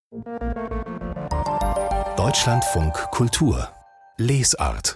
Deutschlandfunk Kultur Lesart.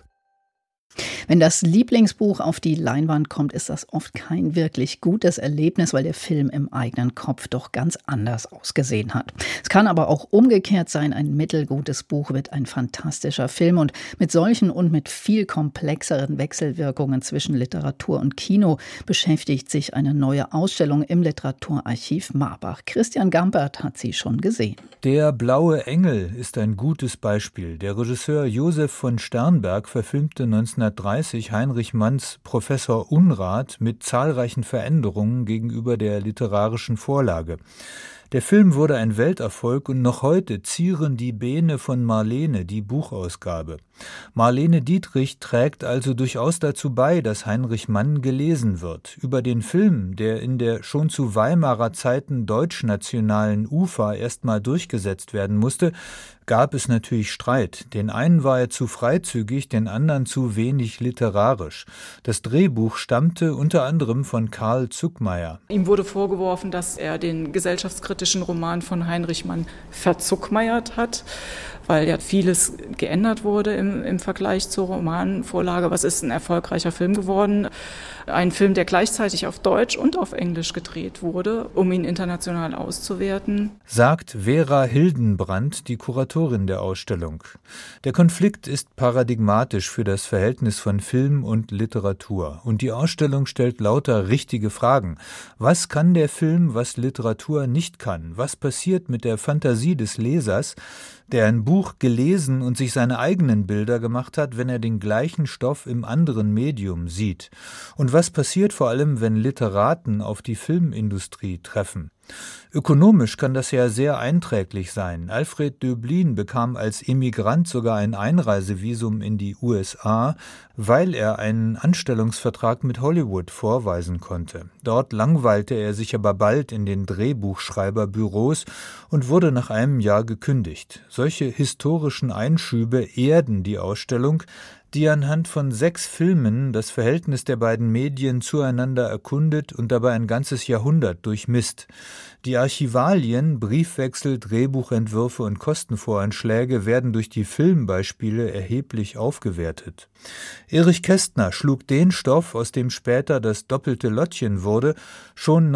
Wenn das Lieblingsbuch auf die Leinwand kommt, ist das oft kein wirklich gutes Erlebnis, weil der Film im eigenen Kopf doch ganz anders ausgesehen hat. Es kann aber auch umgekehrt sein. Ein mittelgutes Buch wird ein fantastischer Film, und mit solchen und mit viel komplexeren Wechselwirkungen zwischen Literatur und Kino beschäftigt sich eine neue Ausstellung im Literaturarchiv Marbach. Christian Gampert hat sie schon gesehen. Der blaue Engel ist ein gutes Beispiel. Der Regisseur Josef von Sternberg verfilmte 1930 Heinrich Manns Professor Unrat mit zahlreichen Veränderungen gegenüber der literarischen Vorlage. Der Film wurde ein Welterfolg, und noch heute zieren die Bene von Marlene die Buchausgabe. Marlene Dietrich trägt also durchaus dazu bei, dass Heinrich Mann gelesen wird. Über den Film, der in der schon zu Weimarer Zeiten deutschnationalen UFA erstmal durchgesetzt werden musste, gab es natürlich Streit. Den einen war er zu freizügig, den anderen zu wenig literarisch. Das Drehbuch stammte unter anderem von Karl Zuckmayer. Ihm wurde vorgeworfen, dass er den gesellschaftskritischen Roman von Heinrich Mann verzuckmeiert hat, weil ja vieles geändert wurde im Vergleich zur Romanvorlage. Was ist ein erfolgreicher Film geworden? Ein Film, der gleichzeitig auf Deutsch und auf Englisch gedreht wurde, um ihn international auszuwerten. Sagt Vera Hildenbrand, die Kuratorin der Ausstellung. Der Konflikt ist paradigmatisch für das Verhältnis von Film und Literatur. Und die Ausstellung stellt lauter richtige Fragen. Was kann der Film, was Literatur nicht kann? Was passiert mit der Fantasie des Lesers, der ein Buch gelesen und sich seine eigenen Bilder gemacht hat, wenn er den gleichen Stoff im anderen Medium sieht? Und was passiert vor allem, wenn Literaten auf die Filmindustrie treffen? Ökonomisch kann das ja sehr einträglich sein. Alfred Döblin bekam als Emigrant sogar ein Einreisevisum in die USA, weil er einen Anstellungsvertrag mit Hollywood vorweisen konnte. Dort langweilte er sich aber bald in den Drehbuchschreiberbüros und wurde nach einem Jahr gekündigt. Solche historischen Einschübe erden die Ausstellung, die anhand von 6 Filmen das Verhältnis der beiden Medien zueinander erkundet und dabei ein ganzes Jahrhundert durchmisst. Die Archivalien, Briefwechsel, Drehbuchentwürfe und Kostenvoranschläge werden durch die Filmbeispiele erheblich aufgewertet. Erich Kästner schlug den Stoff, aus dem später das doppelte Lottchen wurde, schon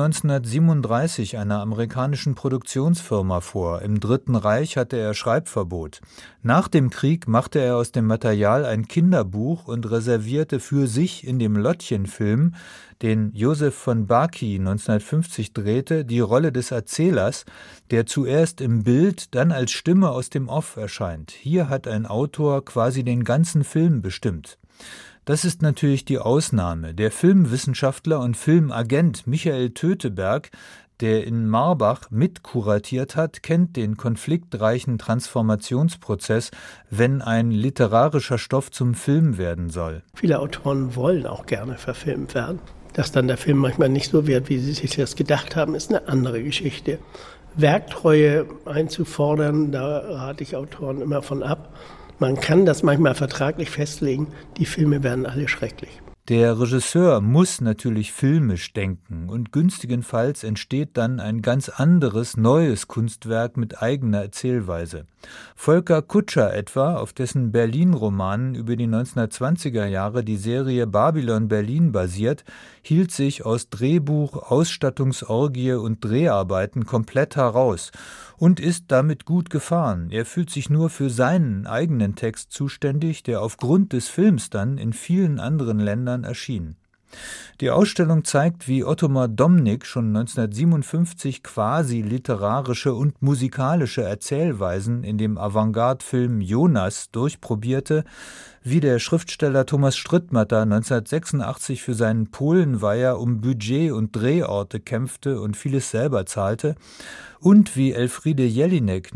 1937 einer amerikanischen Produktionsfirma vor. Im Dritten Reich hatte er Schreibverbot. Nach dem Krieg machte er aus dem Material ein Kinderbuch und reservierte für sich in dem Lottchen-Film, den Josef von Baki 1950 drehte, die Rolle des Erzählers, der zuerst im Bild, dann als Stimme aus dem Off erscheint. Hier hat ein Autor quasi den ganzen Film bestimmt. Das ist natürlich die Ausnahme. Der Filmwissenschaftler und Filmagent Michael Töteberg, der in Marbach mitkuratiert hat, kennt den konfliktreichen Transformationsprozess, wenn ein literarischer Stoff zum Film werden soll. Viele Autoren wollen auch gerne verfilmt werden. Dass dann der Film manchmal nicht so wird, wie sie sich das gedacht haben, ist eine andere Geschichte. Werktreue einzufordern, da rate ich Autoren immer von ab. Man kann das manchmal vertraglich festlegen, die Filme werden alle schrecklich. Der Regisseur muss natürlich filmisch denken, und günstigenfalls entsteht dann ein ganz anderes, neues Kunstwerk mit eigener Erzählweise. Volker Kutscher etwa, auf dessen Berlin-Romanen über die 1920er Jahre die Serie Babylon Berlin basiert, hielt sich aus Drehbuch, Ausstattungsorgie und Dreharbeiten komplett heraus und ist damit gut gefahren. Er fühlt sich nur für seinen eigenen Text zuständig, der aufgrund des Films dann in vielen anderen Ländern erschien. Die Ausstellung zeigt, wie Ottomar Domnick schon 1957 quasi literarische und musikalische Erzählweisen in dem Avantgarde-Film Jonas durchprobierte, wie der Schriftsteller Thomas Strittmatter 1986 für seinen Polenweiher um Budget und Drehorte kämpfte und vieles selber zahlte, und wie Elfriede Jelinek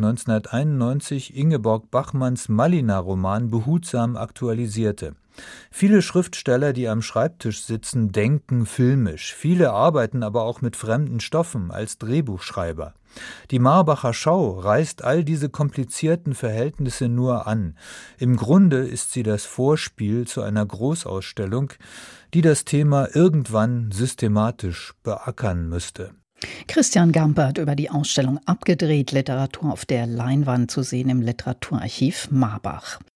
1991 Ingeborg Bachmanns Malina-Roman behutsam aktualisierte. Viele Schriftsteller, die am Schreibtisch sitzen, denken filmisch. Viele arbeiten aber auch mit fremden Stoffen als Drehbuchschreiber. Die Marbacher Schau reißt all diese komplizierten Verhältnisse nur an. Im Grunde ist sie das Vorspiel zu einer Großausstellung, die das Thema irgendwann systematisch beackern müsste. Christian Gampert über die Ausstellung Abgedreht, Literatur auf der Leinwand, zu sehen im Literaturarchiv Marbach.